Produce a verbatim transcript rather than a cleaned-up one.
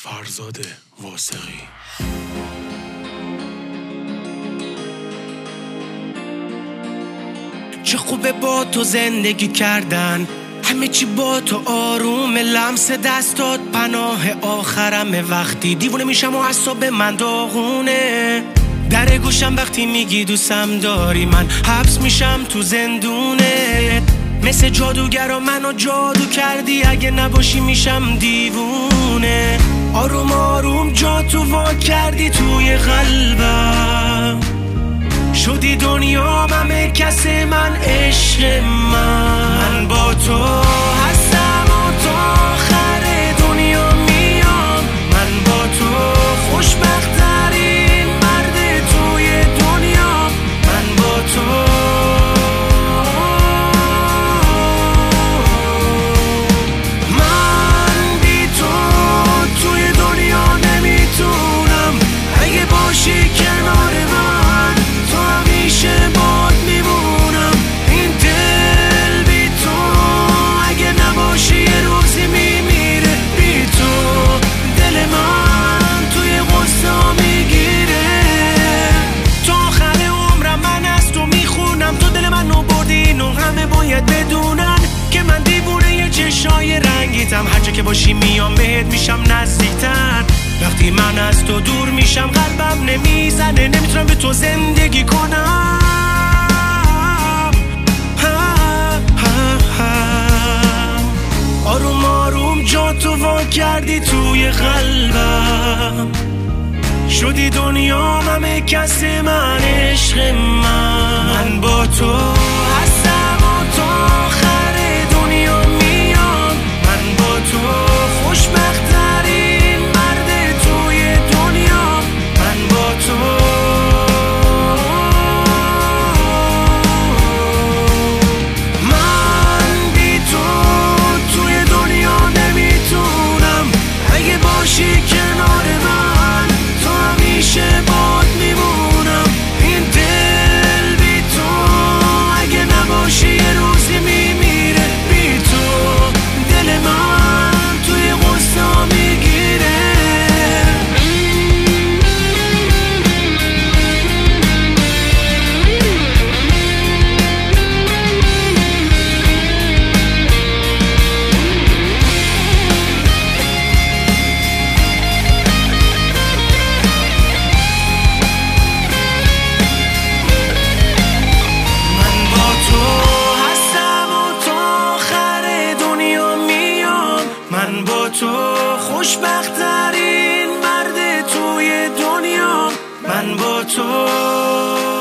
فرزاد واسقی. چه خوبه با تو زندگی کردن، همه چی با تو آروم، لمس دستات پناه آخرم. وقتی دیوونه میشم و اعصاب من داغونه، در گوشم وقتی میگی دوستم داری، من حبس میشم تو زندونه. مثل جادوگرا منو جادو کردی، اگه نباشی میشم دیوونه. آروم آروم جا تو وا کردی توی قلبم، شدی دنیا همه کس من، عشق من. من با تو هستم و تا آخر دنیا میام، من با تو خوشبخت ترین مرد توی دنیا. من با تو من بی تو توی دنیا نمیتونم، اگه باشی کنار من تو همیشه باد میمونم. این دل بی تو اگه نباشی یه روزی میمیره، بی تو دل من توی غصه میگیره. تا آخر عمرم من از تو میخونم، تو دل منو بردی، اینو همه باید بدونن که من دیوونه یه چشای رنگیتم. هر جا که باشی میام بهت میشم نزدیکتر، وقتی من از تو دور میشم قلبم نمیزنه، نمیتونم به تو زندگی کنم. آروم آروم جا تو وا کردی توی قلبم، شدی دنیا همه کس من، عشق من. من با تو هستم و تا آخر دنیا میام، من با تو خوشبخت ترین مرد توی دنیا. من با تو من بی تو توی دنیا نمیتونم، اگه باشی کنار من تو همیشه باد میمونم. این دل بی تو اگه نباشی یه روزی میمیره، بی تو دل من توی غصه میگیره. من با تو هستم و تا آخر دنیا میام، من با تو خوشبخت ترین مرد توی دنیا. من با تو